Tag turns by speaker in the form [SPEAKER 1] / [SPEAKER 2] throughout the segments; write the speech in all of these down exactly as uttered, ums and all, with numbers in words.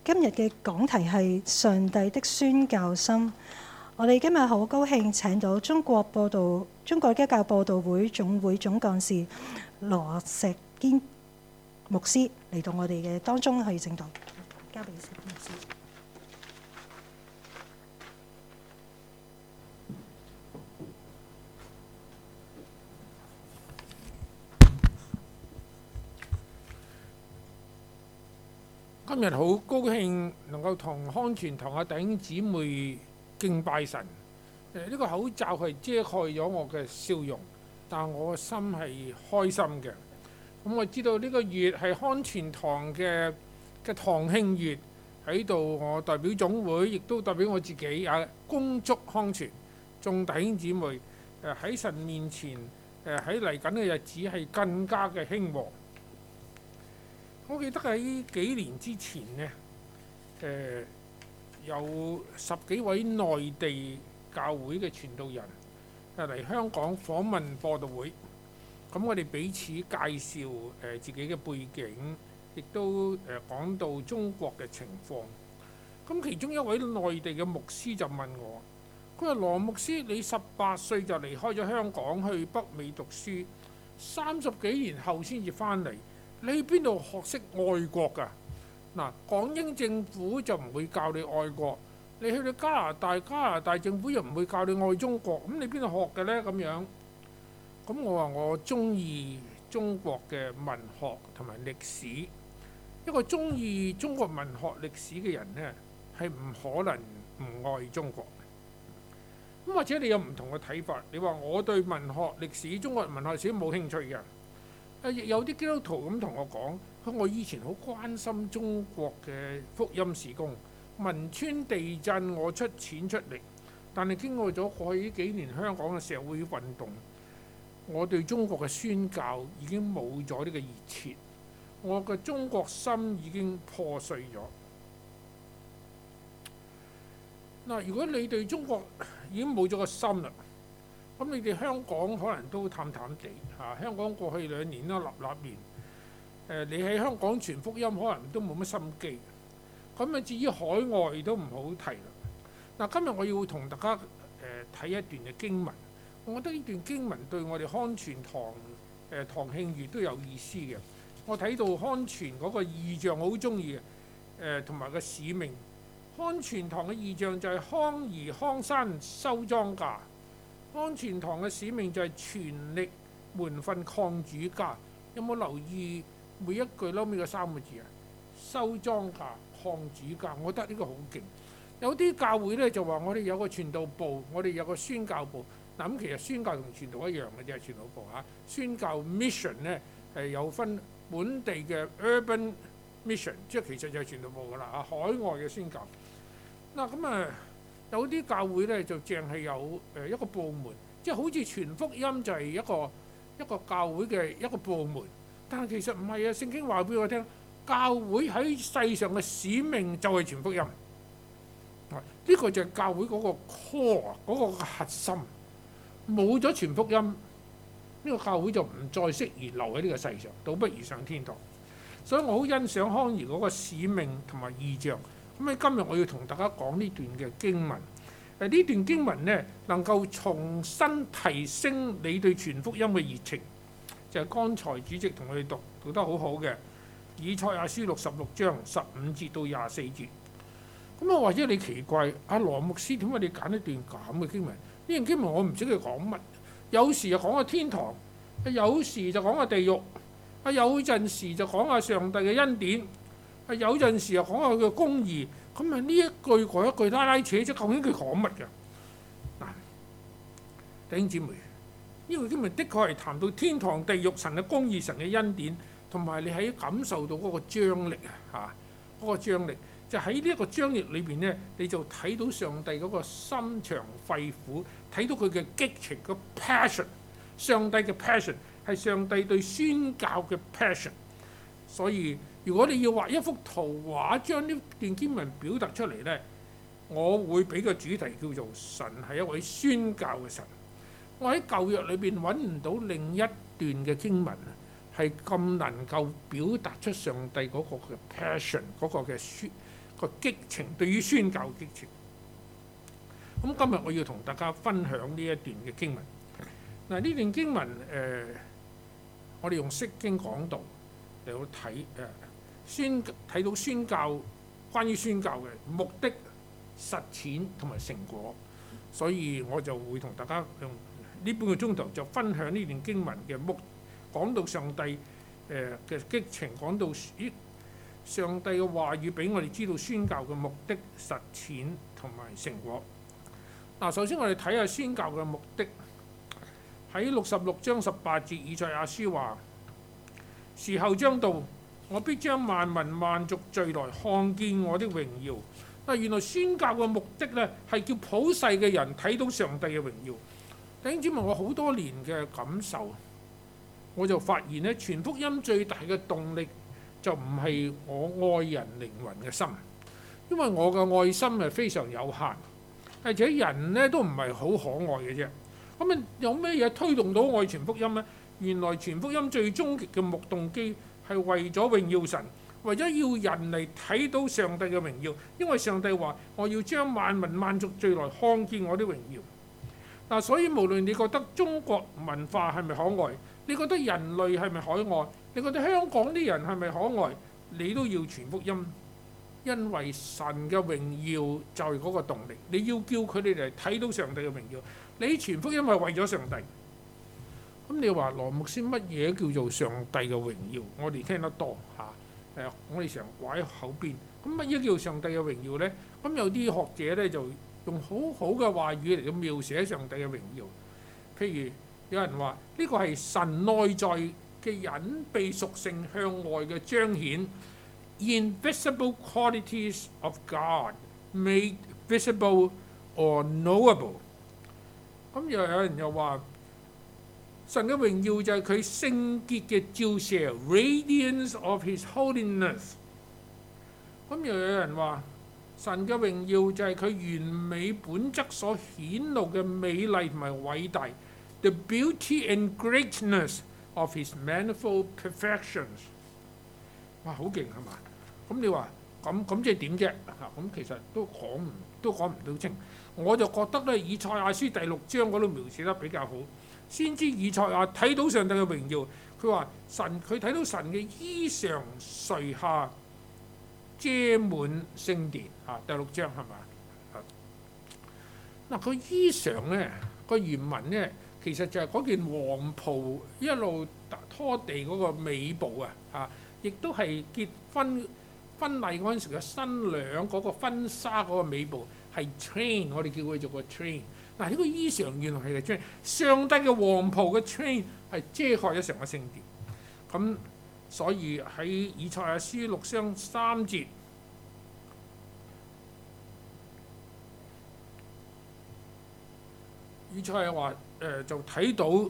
[SPEAKER 1] 今日嘅講題係上帝的宣教心。我哋今日好高興請到中國佈道中國基督教佈道會總會總幹事羅石堅牧師嚟到我哋嘅當中去證道。交俾石堅牧師。
[SPEAKER 2] 今日好高興能夠同康全堂嘅弟兄姊妹敬拜神。誒，呢個口罩係遮蓋咗我嘅笑容，但我嘅心係開心嘅。咁我知道呢個月係康全堂嘅嘅堂慶月，喺度我代表總會，亦都代表我自己啊，恭祝康全眾弟兄姊妹誒喺神面前誒喺嚟緊嘅日子係更加嘅興旺。我記得喺幾年之前呢，誒、呃、有十幾位內地教會嘅傳道人誒嚟香港訪問佈道會，咁我哋彼此介紹誒、呃、自己嘅背景，亦都誒、呃、講到中國嘅情況。咁其中一位內地嘅牧師就問我，佢話羅牧師，你十八歲就離開咗香港去北美讀書，三十幾年後先至翻嚟。你喺邊度學識愛國㗎？嗱，港英政府就唔會教你愛國，你去到加拿大，加拿大政府又唔會教你愛中國，咁你邊度學嘅呢？咁樣，咁我話我中意中國嘅文學同埋歷史，一個中意中國文學歷史嘅人呢，係唔可能唔愛中國。咁或者你有唔同嘅睇法，你話我對文學歷史、中國文學歷史冇興趣嘅。亦有啲基督徒咁同我講，我以前好關心中國嘅福音事工，汶川地震我出錢出力，但係經過咗過去呢幾年香港嘅社會運動，我對中國嘅宣教已經冇咗呢個熱切，我嘅中國心已經破碎咗。嗱，如果你對中國已經冇咗個心啦，咁你哋香港可能都淡淡地嚇。香港過去兩年啦，立立亂，誒你喺香港傳福音可能都冇乜心機。咁啊，至於海外都唔好提啦。嗱，今日我要同大家誒睇一段嘅經文，我覺得呢段經文對我哋康全堂誒堂慶月都有意思嘅。我睇到康全嗰個異象好中意嘅，誒同埋個使命。康全堂嘅異象就係康兒康山收莊稼。康全堂嘅使命就係全力門訓抗主家。有冇留意每一句撈尾嗰三個字啊？收莊稼抗主家，我覺得呢個好勁。有啲教會咧就話我哋有個傳道部，我哋有個宣教部。嗱，咁其實宣教同傳道一樣嘅啫，傳道部嚇。宣教 mission 咧係有分本地嘅 urban mission， 即係其實就係傳道部噶啦啊，海外嘅宣教。嗱咁啊。有啲教會咧就淨係有誒一個部門，即係好似傳福音就係一個一個教會嘅一個部門，但係其實唔係啊！聖經話俾我聽，教會喺世上嘅使命就係傳福音。呢個就係教會嗰個 core 嗰個核心。冇咗傳福音，呢個教會就唔再適宜留喺呢個世上，倒不如上天堂。所以我好欣賞康兒嗰個使命同埋異象。咁喺今日我要同大家講呢段嘅經文。誒呢段經文呢，能夠重新提升你對傳福音嘅熱情，就係剛才主席同我哋讀讀得好好嘅以賽亞書六十六章十五節到廿四節。咁啊，或者你奇怪阿羅牧師點解你揀一段咁嘅經文？呢段經文我唔知佢講乜，有時就講下天堂，有時就講下地獄，啊有陣時就講下上帝嘅恩典。有陣時又講下佢嘅公義，咁啊呢一句嗰一句拉拉扯扯，究竟佢講乜嘅？嗱，弟兄姊妹，呢個經文的確係談到天堂、地獄、神嘅公義、神嘅恩典，同埋你喺感受到嗰個張力啊，嚇嗰個張力，就喺呢一個張力裏邊咧，你就睇到上帝嗰個心腸肺腑，睇到佢嘅激情個 passion， 上帝嘅 passion 係上帝對宣教嘅 passion， 所以。如果你要畫一幅圖畫，將呢段經文表達出嚟呢，我會俾個主題叫做神係一位宣教嘅神。我喺舊約裏邊揾唔到另一段嘅經文係咁能夠表達出上帝嗰個嘅 passion， 嗰個嘅宣個激情，對於宣教激情。咁今日我要同大家分享呢一段嘅經文。嗱，呢段經文誒、呃，我哋用釋經講道嚟到睇誒宣睇到宣教關於宣教嘅目的、實踐同埋成果，所以我就會同大家用呢半個鐘頭就分享呢段經文嘅目，講到上帝誒嘅激情，講到咦上帝嘅話語俾我哋知道宣教嘅目的、實踐同埋成果。嗱，首先我哋睇下宣教嘅目的。喺六十六章十八節，以賽亞書話：時候將到，我必將萬民萬族聚來看見我的榮耀。嗱，原來宣教嘅目的咧，係叫普世嘅人睇到上帝嘅榮耀。弟兄姊妹，我好多年嘅感受，我就發現咧，傳福音最大嘅動力就唔係我愛人靈魂嘅心，因為我嘅愛心係非常有限，而且人咧都唔係好可愛嘅啫。咁啊，有咩嘢推動到我傳福音呢？原來傳福音最終極嘅目動機係為咗榮耀神，為咗要人嚟睇到上帝嘅榮耀。因為上帝話：我要將萬民萬族聚來看見我的榮耀。嗱，所以無論你覺得中國文化係咪可愛，你覺得人類係咪可愛，你覺得香港啲人係咪可愛，你都要傳福音，因為神嘅榮耀就係嗰個動力。你要叫佢哋嚟睇到上帝嘅榮耀。你傳福音係為咗上帝，咁你話羅牧師乜嘢叫做上帝嘅榮耀？我哋聽得多嚇，誒，我哋成日掛喺口邊。咁乜嘢叫上帝嘅榮耀呢？咁有啲學者咧就用好好嘅話語嚟到描寫上帝嘅榮耀。譬如有人話呢個係神內在嘅隱秘屬性向外嘅彰顯 ，invisible qualities of God made visible or knowable。咁又有人又話神嘅榮耀就係佢聖潔嘅照射 ，radiance of His holiness。咁又有人話神嘅榮耀就係佢完美本質所顯露嘅美麗同埋偉大 ，the beauty and greatness of His manifold perfections。哇，好勁係嘛？咁你話咁咁即係點啫？嚇，咁其實都講唔都講唔到清。我就覺得咧，以賽亞書第六章嗰度描寫得比較好。先知以賽亞睇到上帝嘅榮耀，佢話神佢睇到神嘅衣裳垂下遮滿聖殿啊，第六章係嘛？嗱，個衣裳咧，個原文咧，其實就係嗰件黃袍一路拖地嗰個尾部啊，啊，亦都係結婚婚禮嗰陣時嘅新娘嗰個婚紗嗰個尾部。係 train， 我哋叫佢做個 train。嗱，呢個衣裳原來係個 train， 上帝嘅黃袍嘅 train 係遮蓋咗成個聖殿。咁所以喺以賽亞書六章三節，以賽亞話誒就睇到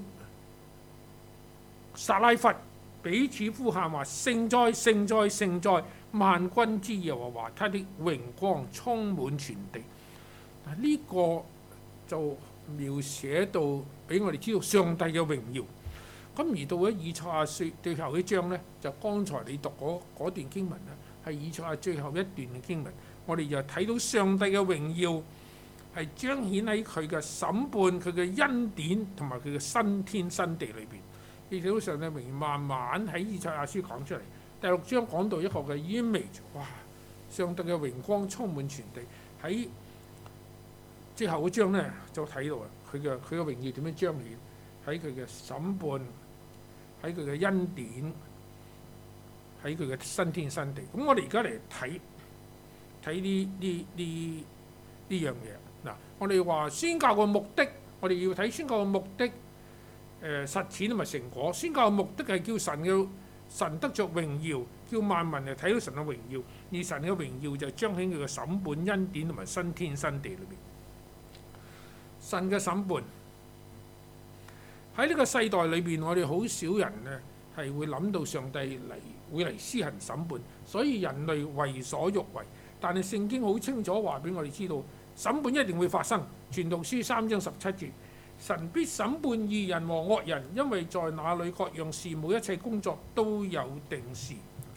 [SPEAKER 2] 撒拉弗彼此呼喊話：聖哉，聖哉，聖哉！萬軍之耶和華，他的榮光充滿全地。呢個就描寫到俾我哋知道上帝嘅榮耀。咁而到咗以賽亞書最後一章呢，就剛才你讀嗰嗰段經文咧，係以賽亞最後一段嘅經文。我哋就睇到上帝嘅榮耀係彰顯喺佢嘅審判、佢嘅恩典同埋佢嘅新天新地裏邊。你睇到上帝榮耀慢慢喺以賽亞書講出嚟。第六章講到一個嘅 image， 哇！上帝嘅榮光充滿全地。喺最後嗰章咧就睇到啊，佢嘅佢嘅榮耀點樣彰顯喺佢嘅審判，喺佢嘅恩典，喺佢嘅新天新地。咁我哋而家嚟睇睇呢呢呢呢樣嘢嗱。我哋話宣教嘅目的，我哋要睇宣教嘅目的，誒、呃、實踐同埋成果。宣教嘅目的係叫神嘅神得着榮耀，叫萬民嚟睇到神嘅榮耀，而神嘅榮耀就彰顯佢嘅審判恩典同埋新天新地裏邊。神嘅審判喺呢個世代裏邊，我哋好少人咧係會諗到上帝嚟會嚟施行審判，所以人類為所欲為。但係聖經好清楚話俾我哋知道，審判一定會發生。傳道書三章十七節，神必審判義人和惡人，因為在那裏各樣事務一切工作都有定時。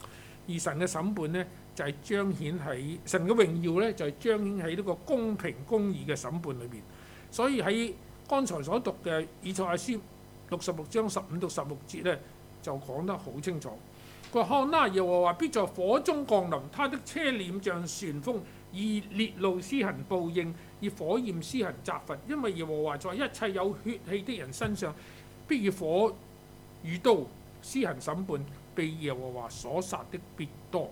[SPEAKER 2] 而神嘅審判呢，就係彰顯喺神嘅榮耀呢，就係彰顯喺呢個公平公義嘅審判裏邊。所以喺剛才所讀嘅以賽亞書六十六章十五到十六節呢，就講得好清楚。佢話：看哪，耶和華必在火中降臨，他的車輦像旋風，以烈怒施行報應，以火焰施行責罰。因為耶和華在一切有血氣的人身上，必以火與刀施行審判，被耶和華所殺的必多。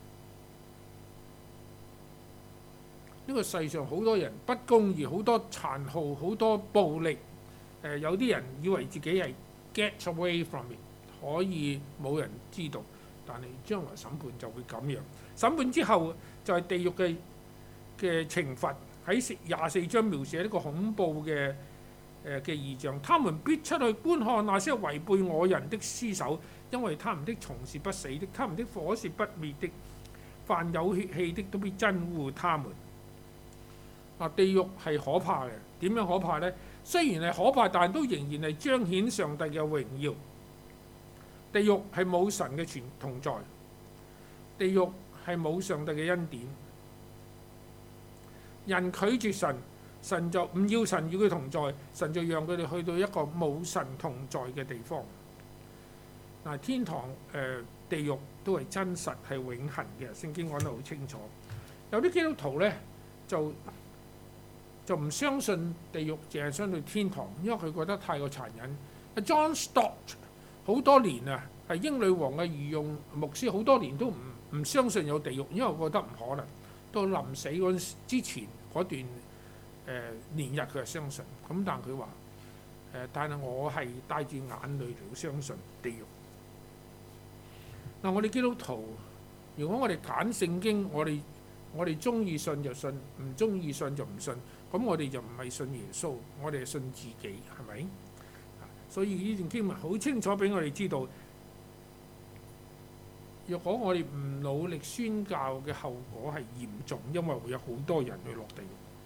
[SPEAKER 2] 呢個世上好多人不公義，好多殘酷，好多暴力。誒，有啲人以為自己係 get away from it，可以冇人知道。但係將來審判就會咁樣。審判之後就係地獄嘅嘅懲罰。喺廿四章描寫呢個恐怖嘅誒嘅異象。他們必出去觀看那些違背我人的屍首，因為他們的蟲是不死的，他們的火是不滅的。凡有血氣的都必憎惡他們。啊，地獄係可怕嘅。點樣可怕呢？雖然係可怕，但都仍然係彰顯上帝嘅榮耀。地獄係冇神嘅全同在，地獄係冇上帝嘅恩典。人拒絕神，神就唔要神與佢同在，神就讓佢哋去到一個冇神同在嘅地方。嗱，天堂誒、呃、地獄都係真實係永恆嘅，聖經講得好清楚。有啲基督徒咧就就唔相信地獄，淨係相信天堂，因為佢覺得太過殘忍。John Stott 好多年啊，係英女王嘅御用牧師，好多年都唔唔相信有地獄，因為我覺得唔可能。到臨死嗰陣之前嗰段誒、呃、年日，佢係相信。咁但佢話誒，但係我係帶住眼淚嚟相信地獄。嗱、呃，我哋基督徒，如果我哋揀聖經，我哋我哋中意信就信，唔中意信就唔信。咁我哋就唔係信耶穌，我哋係信自己，係咪？所以呢段經文好清楚俾我哋知道，若果我哋唔努力宣教嘅後果係嚴重，因為會有好多人去落地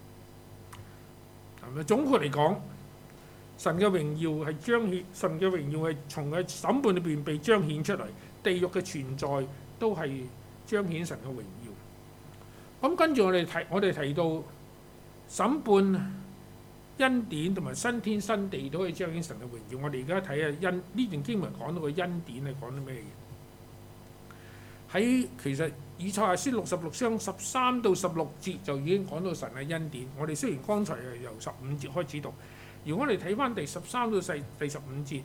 [SPEAKER 2] 獄。係咪？總括嚟講，神嘅榮耀係彰顯，神嘅榮耀係從佢審判裏邊被彰顯出嚟，地獄嘅存在都係彰顯神嘅榮耀。咁跟住我哋提，我哋提到審判、恩典同埋新天新地都可以彰顯神嘅榮耀。我哋而家睇下恩呢段經文講到個恩典係講啲咩嘢？喺其實以賽亞書六十六章十三到十六節就已經講到神嘅恩典。我哋雖然剛才係由十五節開始讀，如果我哋睇翻第十三到第第十五節，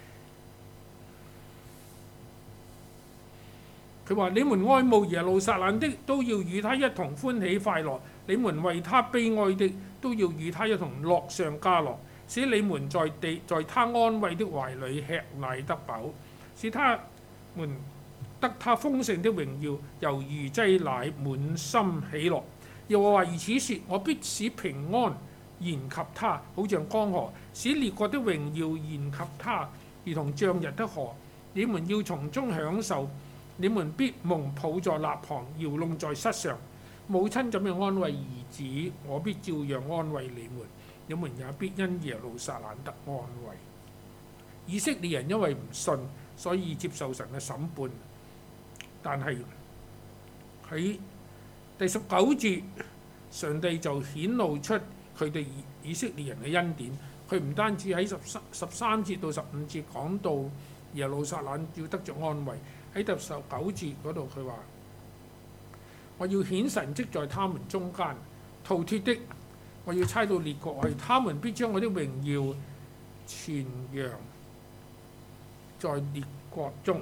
[SPEAKER 2] 佢話：你們愛慕耶路撒冷的，都要與他一同歡喜快樂；你們為他悲哀的，都要與他一同樂上加樂，使你們在地在他安慰的懷裏吃奶得飽，使他們得他豐盛的榮耀，猶如擠奶，滿心喜樂。又話如此說：我必使平安延及他，好像江河；使列國的榮耀延及他，如同漲溢的河。你們要從中享受，你們必蒙抱在肋旁，搖弄在膝上。母親怎樣安慰兒子，我必照樣安慰你們。你們也必因耶路撒冷得安慰。以色列人因為唔信，所以接受神嘅審判。但係喺第十九節，上帝就顯露出佢哋以色列人嘅恩典。佢唔單止喺十三十三節到十五節講到耶路撒冷要得着安慰，喺第十九節嗰度佢話：我要顯神蹟在他們中間，逃脫的我要差到列國去，他們必將我的榮耀傳揚在列國中。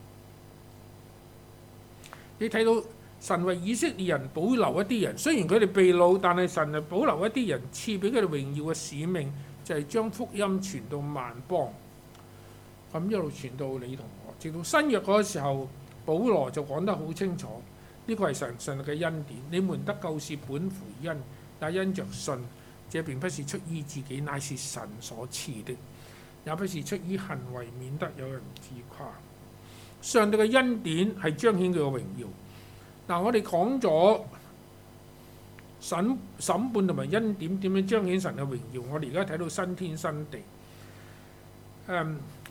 [SPEAKER 2] 你睇到神為以色列人保留一啲人，雖然佢哋被擄，但係神係保留一啲人，賜俾佢哋榮耀嘅使命，就係、是、將福音傳到萬邦，咁一路傳到你同我。直到新約嗰個時候，保羅就講得好清楚，呢、這個係神神嘅恩典。你們得救是本乎恩，也因着信。這並不是出於自己，乃是神所賜的；也不是出於行為，免得有人自誇。上帝嘅恩典係彰顯佢嘅榮耀。嗱，我哋講咗審審判同埋恩典點樣彰顯神嘅榮耀。我哋而家睇到新天新地。誒、嗯，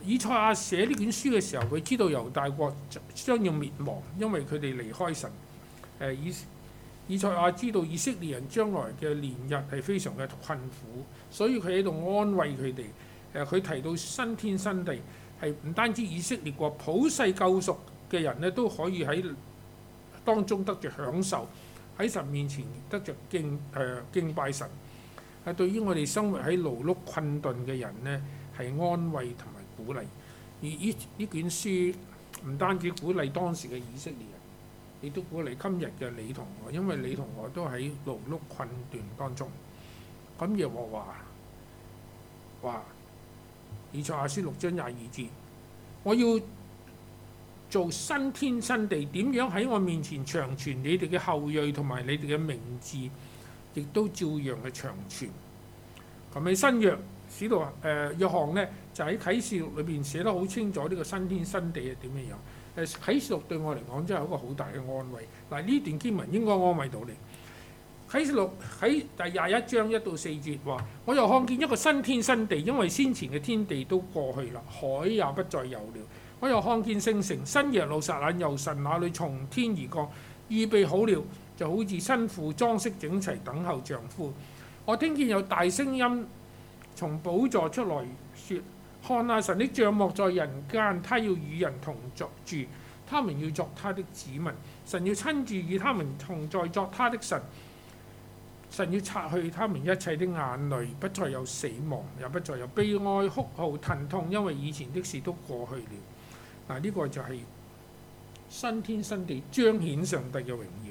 [SPEAKER 2] 以賽亞寫呢卷書嘅時候，佢知道猶大國將要滅亡，因為佢哋離開神。誒以以賽亞知道以色列人將來嘅年日係非常嘅困苦，所以佢喺度安慰佢哋。誒佢提到新天新地係唔單止以色列國普世救贖嘅人咧，都可以喺當中得着享受，喺神面前得着敬誒、呃、敬拜神。係對於我哋生活喺勞碌困頓嘅人呢，係安慰同埋鼓勵。而呢呢卷書唔單止鼓勵當時嘅以色列人，亦都鼓勵今日嘅你同我，因為你同我都喺勞碌困頓當中。咁耶和華話：以賽亞書六章廿二節，我要做新天新地，點樣喺我面前長存？你哋嘅後裔同埋你哋嘅名字，亦都照樣嘅長存。咁喺新約使徒誒約翰呢，就喺啟示錄裏邊寫得好清楚呢個新天新地係點樣樣。誒啟示錄對我嚟講真係一個好大嘅安慰。嗱，呢段經文應該安慰到你。啟示錄喺第廿一章一到四節話：我又看見一個新天新地，因為先前嘅天地都過去啦，海也不再有了。我又看見聖城新耶路撒冷由神那裏從天而降，預備好了，就好似新婦裝飾整齊等候丈夫。我聽見有大聲音從寶座出來說：看啊，神的帳幕在人間，他要與人同作住，他們要作他的子民，神要親自與他們同在，作他的神。神要擦去他們一切的眼淚，不再有死亡，也不再有悲哀、哭號、疼痛，因為以前的事都過去了。嗱，呢個就係新天新地彰顯上帝嘅榮耀。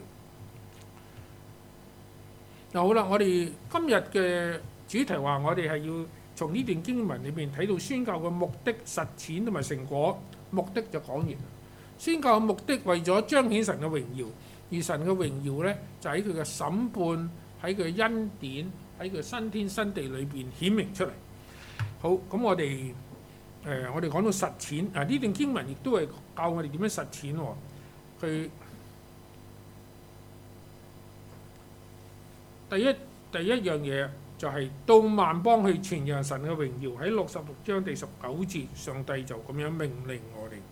[SPEAKER 2] 嗱，好啦，我哋今日嘅主題話，我哋係要從呢段經文裏面睇到宣教嘅目的、實踐同埋成果。目的就講完啦。宣教嘅目的為咗彰顯神嘅榮耀，而神嘅榮耀呢，就喺佢嘅審判、喺佢嘅恩典、喺佢新天新地裏邊顯明出嚟。好，咁我哋誒、呃、我哋講到實踐啊，呢段經文亦都係教我哋點樣實踐喎。佢第一第一樣嘢就係到萬邦去傳揚神嘅榮耀。喺六十六章第十九節，上帝就咁樣命令我哋。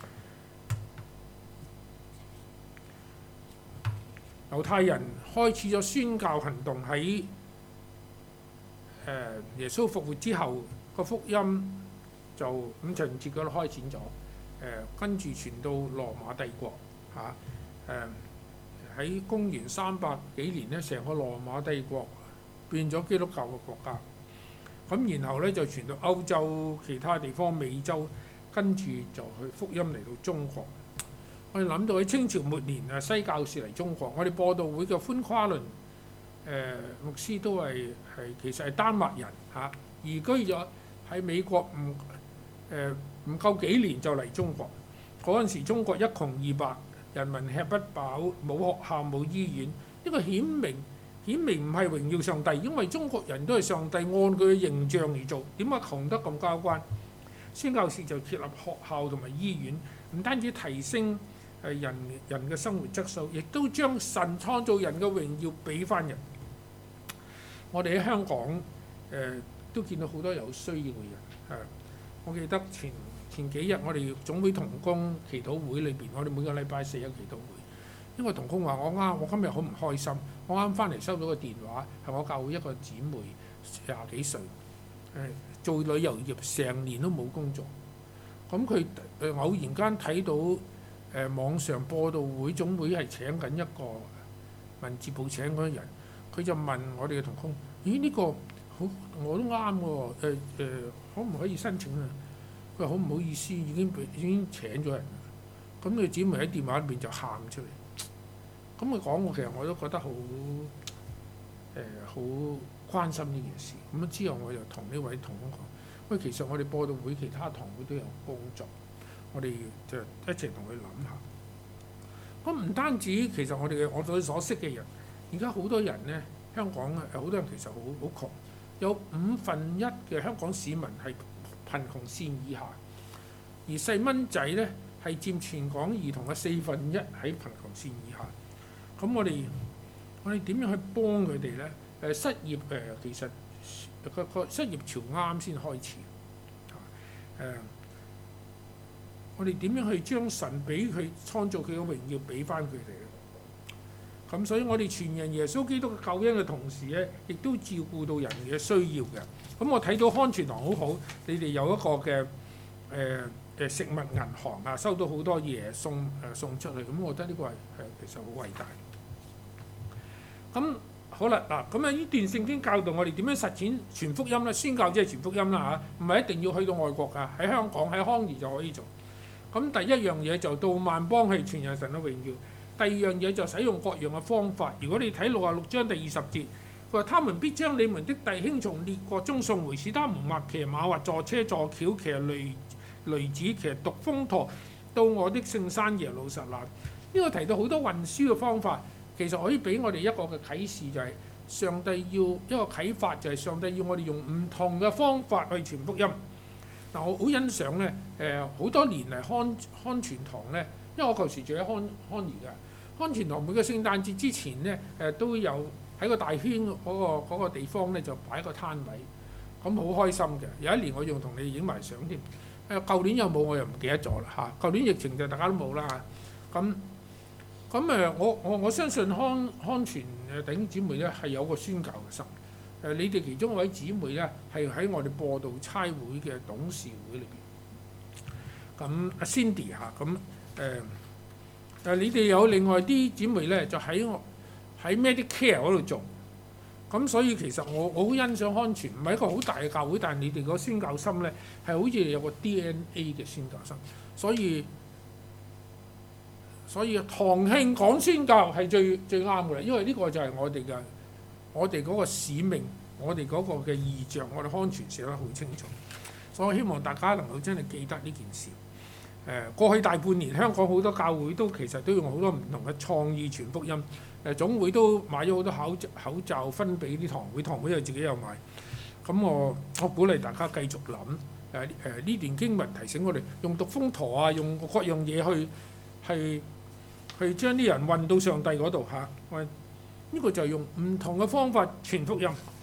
[SPEAKER 2] 猶太人開始咗宣教行動，喺誒耶穌復活之後，個福音就五旬節嗰度開展咗，誒跟住傳到羅馬帝國嚇，誒喺公元三百幾年咧，成個羅馬帝國變咗基督教嘅國家，咁然後咧就傳到歐洲其他地方、美洲，跟住就去福音嚟到中國。我哋諗到喺清朝末年啊，西教士嚟中國，我哋播道會嘅寬夸倫誒、呃、牧師都係係其實係丹麥人嚇、啊，移居咗喺美國，唔誒唔夠幾年就嚟中國。嗰陣時中國一窮二白，人民吃不飽，冇學校冇醫院，呢個顯明顯明唔係榮耀上帝，因為中國人都係上帝按佢嘅形象而做，點解窮得咁交關？宣教士就設立學校同埋醫院，唔單止提升係人人嘅生活質素，亦都將神創造人嘅榮耀俾翻人。我哋喺香港誒、呃、都見到好多有需要嘅人。係、啊，我記得前前幾日我哋總會同工祈禱會裏邊，我哋每個禮拜四有祈禱會。因為同工話我啱，我今日好唔開心。我啱翻嚟收到個電話，係我教會一個姊妹廿幾歲，誒、呃、做旅遊業成年都冇工作。咁佢誒偶然間睇到誒、呃、網上播道會總會係請緊一個文字部請嗰個人，佢就問我哋嘅同工：咦，呢、這個好我都啱喎，誒誒可唔可以申請啊？佢話好唔好意思，已經俾已經請咗人。咁佢姊妹喺電話裏邊就喊出嚟。咁佢講我其實我都覺得好誒好關心呢件事。咁之後我就同呢位同工講：喂，其實我哋播道會其他堂會都有工作，我哋就一齊同佢諗下。咁唔單止，其實我哋嘅我哋所識嘅人，而家好多人咧，香港啊，好多人其實好好窮，有五分一嘅香港市民係貧窮線以下，而細蚊仔咧係佔全港兒童嘅四分一喺貧窮線以下。咁我哋我哋點樣去幫佢哋咧？誒失業誒、呃、其實個個失業潮啱先開始，誒、呃、 我哋點樣去將神俾佢創造佢嘅榮耀俾翻佢哋？咁所以我哋傳人耶穌基督嘅救恩嘅同時咧，亦都照顧到人嘅需要嘅。咁我睇到康泉堂好好，你哋有一個嘅誒誒食物銀行啊，收到好多嘢送誒、呃、送出去，咁我覺得呢個係係其實好偉大。咁好啦，嗱咁啊呢段聖經教導我哋點樣實踐傳福音咧？宣教即係傳福音啦嚇，唔係一定要去到外國㗎，喺香港喺康怡就可以做。咁第一樣嘢就到萬邦去傳揚神嘅榮耀。第二樣嘢就使用各樣嘅方法。如果你睇六十六章第二十節，佢話：他們必將你們的弟兄從列國中送回，使他們或騎馬，或坐車坐轎，騎驢驢子，騎獨風駝，到我的聖山耶路撒冷。呢、這個提到好多運輸嘅方法，其實可以俾我哋一個嘅啟示，就係、是、上帝要一個啟發，就係上帝要我哋用唔同嘅方法去傳福音。嗱，我好欣賞咧，誒、呃、好多年嚟康康泉堂咧，因為我舊時住喺康康怡嘅。康泉堂每個聖誕節之前咧，誒、呃、都有喺個大圈嗰、那個那個地方咧就擺個攤位，咁好開心嘅。有一年我仲同你影埋相添，誒、呃、舊年有冇我又唔記得咗啦嚇。舊年疫情就大家都冇啦嚇。咁咁誒，我我我相信康康泉誒弟兄姊妹咧係有個宣教嘅心。誒、呃、你哋其中一位姊妹咧係喺我哋播道差會嘅董事會裏邊。咁阿 Cindy 嚇，咁誒。誒，你哋有另外啲姊妹咧，就喺我喺 Medicare 嗰度做，咁所以其實我我好欣賞康泉，唔係一個好大嘅教會，但係你哋個宣教心咧係好似有個 D N A 嘅宣教心，所以所以堂慶講宣教係最最啱嘅啦，因為呢個就係我哋嘅我哋嗰個使命，我哋嗰個嘅異象，我哋康泉寫得好清楚，所以我希望大家能夠真係記得呢件事。誒過去大半年，香港好多教會都其實都用好多唔同嘅創意傳福音。誒總會都買咗好多口口罩分俾啲堂會，堂會又自己又買。咁我我鼓勵大家繼續諗誒誒呢段經文提醒我哋用獨風駝啊，用各樣嘢去係去將啲人運到上帝嗰度嚇。喂、啊，呢、這個就係用唔同嘅方法傳福音。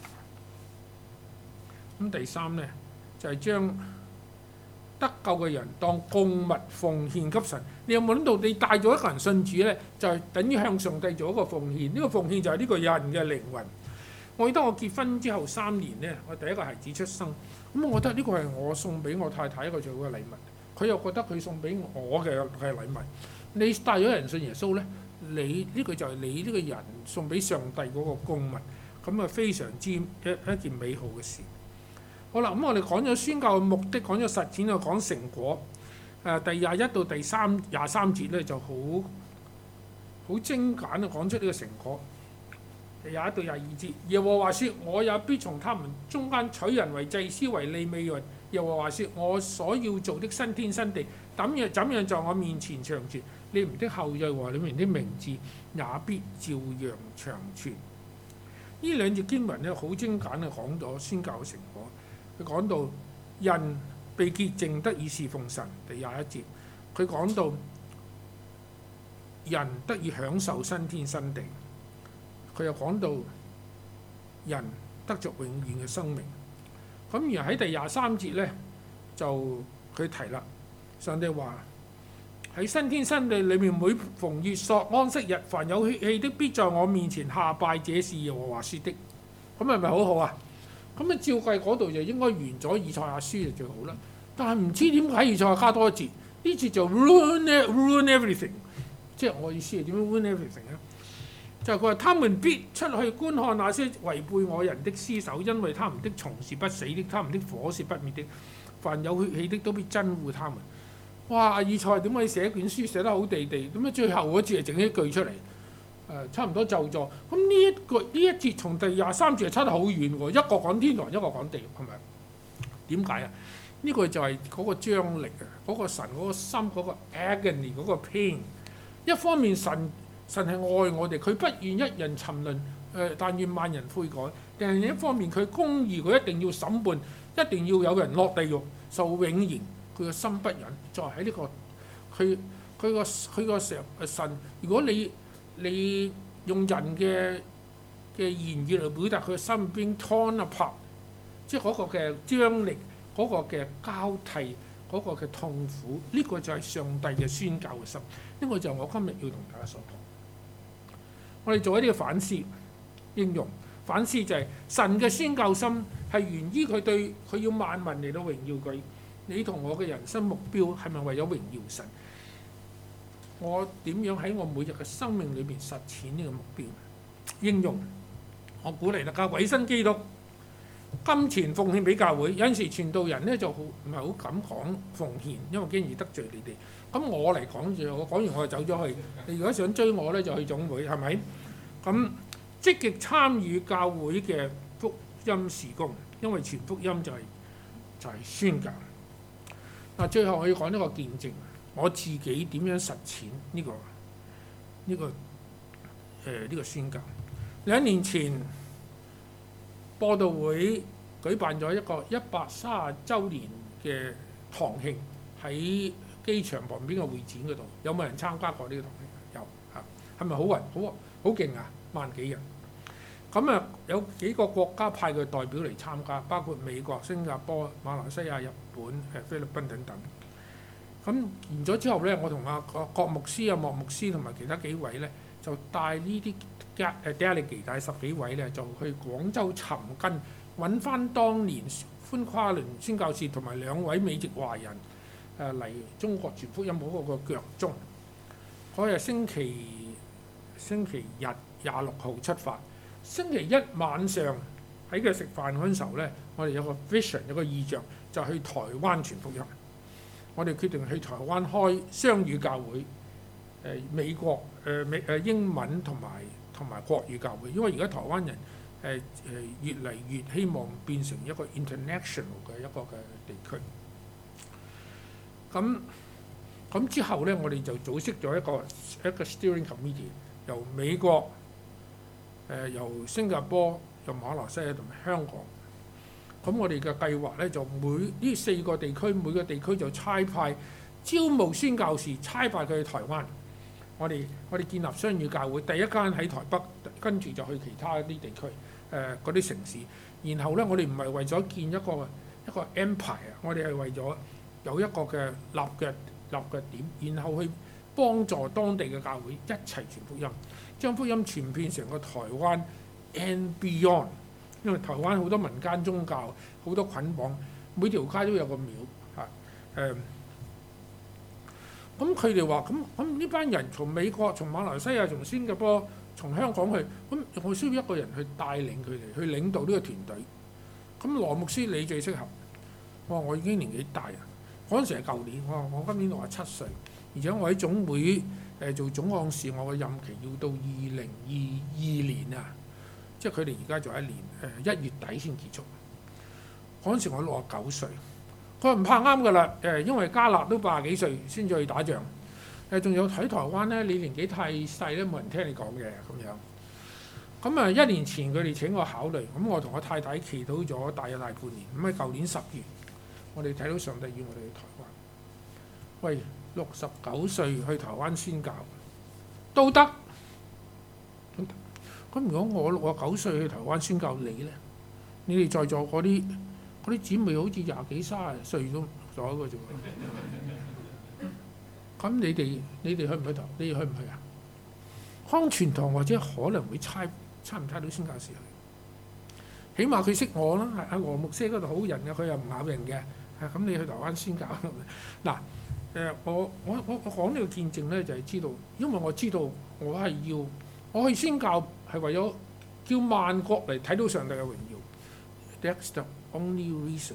[SPEAKER 2] 咁第三咧就係、是、將得救嘅人當供物奉獻給神。你有冇諗到？你帶咗一個人信主咧，就係等於向上帝做一個奉獻。呢個奉獻就係呢個人嘅靈魂。我記得我結婚之後三年咧，我第一個孩子出生，咁我覺得呢個係我送俾我太太一個最好嘅禮物。佢又覺得佢送俾我嘅嘅禮物。你帶咗人信耶穌咧，你呢個就係你呢個人送俾上帝嗰個供物，咁啊非常之一一件美好嘅事。好啦，咁我哋講咗宣教嘅目的，講咗實踐，又講成果。誒、呃，第廿一到第三廿三節咧就好好精簡啊，講出呢個成果。第廿一到廿二節，耶和華說：我也必從他們中間取人為祭司，為利未人。耶和華說：我所要做的新天新地，怎樣怎樣在我面前長存，你們的後裔和你們的名字也必照樣長存。呢兩節經文咧好精簡啊，講咗宣教嘅成果。佢講到人被潔淨得以侍奉神，第廿一節。佢講到人得以享受新天新地。佢又講到人得着永遠嘅生命。咁而喺第廿三節咧，就佢提啦，上帝話喺新天新地裏面，每逢月朔安息日，凡有血氣的必在我面前下拜，這是耶和華說的。咁係咪好好啊？咁啊，照計嗰度就應該完咗以賽亞書就最好啦。但係唔知點解以賽亞加多一節，呢節就 ruin ruin everything。即係我意思係點樣 ruin everything 咧？就係佢話：他們必出去觀看那些違背我人的屍首，因為他們的蟲是不死的，他們的火是不滅的。凡有血氣的都必憎惡他們。哇！以賽點解寫卷書寫得好地地？點解最後嗰節係整一句出嚟？誒、呃，差唔多就座。咁呢一句呢一節從第廿三節係差得好遠喎，一個講天堂，一個講地獄，係咪？點解啊？呢、這個就係嗰個張力啊，嗰、那個神嗰個心嗰、那個 agony 嗰個 pain。一方面神神係愛我哋，佢不願一人沉淪，誒、呃，但願萬人悔改。但係另一方面，佢公義，佢一定要審判，一定要有人落地獄受永刑。佢個心不忍，再喺呢個佢佢個佢個成神。如果你你用人嘅嘅言語嚟表達佢嘅心邊 torn apart，即係嗰個嘅張力，嗰、嗰個嘅交替，嗰、 嗰個嘅痛苦，呢、這個就係上帝嘅宣教嘅心。呢、這個就係我今日要同大家所講。我哋做一啲嘅反思應用，反思就係神嘅宣教心係源於佢對佢要萬民嚟到榮耀佢。你同我嘅人生目標係咪為咗榮耀神？我點樣喺我每日嘅生命裏邊實踐呢個目標？應用，我鼓勵大家委身基督，金錢奉獻俾教會。有陣時傳道人咧就好唔係好敢講奉獻，因為驚而得罪你哋。咁我嚟講住，我講完我就走咗去。你如果想追我咧，就去總會，係咪？咁積極參與教會嘅福音事工，因為傳福音就係、就係、宣教。嗱，最後我要講一個見證，我自己點樣實踐呢、呢個呢、呢個誒呢、呃呢個宣教。兩年前播道會舉辦咗一個一百三十週年嘅堂慶喺機場旁邊嘅會展嗰度，有冇人參加過呢個堂慶？有嚇，係咪好運？好好勁啊！萬幾人。咁啊，有幾個國家派佢代表嚟參加，包括美國、新加坡、馬來西亞、日本、誒菲律賓等等。咁完咗之後咧，我同阿郭郭牧師、阿莫牧師同埋其他幾位咧，就帶呢啲誒 delegate 帶十幾位咧，就去廣州尋根，揾翻當年寬跨倫宣教士同埋兩位美籍華人誒嚟中國傳福音嗰個個腳蹤。嗰日星期星期日廿六號出發。星期一晚上喺佢食飯嗰陣時候咧，我哋有個 vision， 有個意象，就係去台灣傳福音。我哋決定去台灣開雙語教會，誒、呃、美國誒美誒英文同埋同埋國語教會，因為而家台灣人誒誒、呃、越嚟越希望變成一個 international 嘅一個嘅地區。咁咁之後咧，我哋就組織咗一個一個 steering committee，由美國。誒、呃、由新加坡、由馬來西亞同埋香港，咁我哋嘅計劃咧就每呢四個地區，每個地區就差派招募宣教士，差派佢去台灣。我哋我哋建立雙語教會，第一間喺台北，跟住就去其他一啲地區，誒嗰啲城市。然後咧，我哋唔係為咗建一個一個 empire，我哋係為咗有一個嘅立腳立腳點，然後去幫助當地嘅教會一齊傳福音。將福音傳遍成個台灣 and beyond， 因為台灣好多民間宗教，好多捆綁，每條街都有個廟嚇誒。咁佢哋話：咁咁呢班人從美國、從馬來西亞、從新加坡、從香港去，咁我需要一個人去帶領佢哋，去領導呢個團隊。咁羅牧師你最適合。我話我已經年紀大啊，嗰陣時係舊年，我話我今年六十七歲，而且我喺總會。誒做總幹事，我嘅任期要到二零二二年啊，即係佢哋而家做一年，誒一月底先結束。嗰陣時我六十九歲，佢話唔怕啱㗎啦，誒因為加納都八十幾歲先至去打仗，誒仲有喺台灣咧，你年紀太細咧，冇人聽你講嘅咁樣。咁啊，一年前佢哋請我考慮，咁我同我太太祈禱咗大約大半年，咁喺舊年十月，我哋睇到上帝要我哋去台灣，喂。六十九歲去台灣宣教都得，咁如果我六十九歲去台灣宣教你咧，你哋在座嗰啲嗰啲姊妹好似廿幾三十歲都咗嘅啫，咁你哋你哋去唔去台？你哋去唔去啊？康全堂或者可能會差差唔差到宣教士去，起碼佢識我啦。阿羅牧師嗰度好人嘅，佢又唔咬人嘅，咁你去台灣宣教嗱。誒我我我我講呢個見證咧，就係知道，因為我知道我係要我去宣教係為咗叫萬國嚟睇到上帝嘅榮耀。That's the only reason。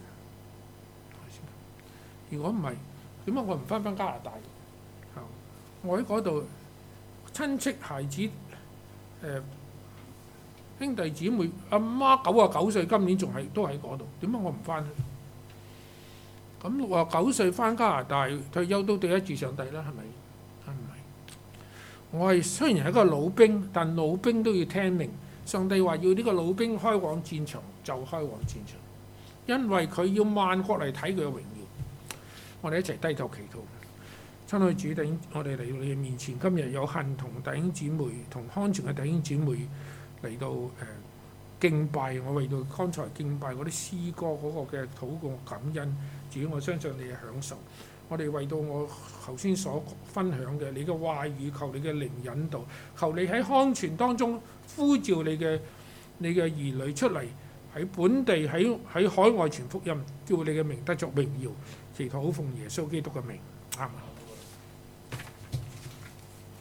[SPEAKER 2] 如果唔係，點解我唔翻返加拿大？我喺嗰度親戚孩子誒、呃、兄弟姊妹，阿媽九啊九歲，今年仲係都喺嗰度，點解我唔翻去？咁六啊九歲翻加拿大退休都對得住上帝啦，係咪？係唔係？我係雖然係一個老兵，但老兵都要聽命。上帝話要呢個老兵開往戰場，就開往戰場，因為佢要萬國嚟睇佢嘅榮耀。我哋一齊低頭祈禱，親愛主弟兄，我哋嚟到你嘅面前，今日有幸同弟兄姊妹同康全嘅弟兄姊妹嚟到誒敬拜，我為到剛才敬拜嗰啲詩歌嗰個嘅禱告感恩，主，我相信你嘅享受。我哋為到我頭先所分享嘅，你嘅話語，求你嘅靈引導，求你喺康泉當中呼召你嘅你嘅兒女出嚟，喺本地喺喺海外傳福音，叫你嘅名得着榮耀。祈禱奉耶穌基督嘅名，阿們。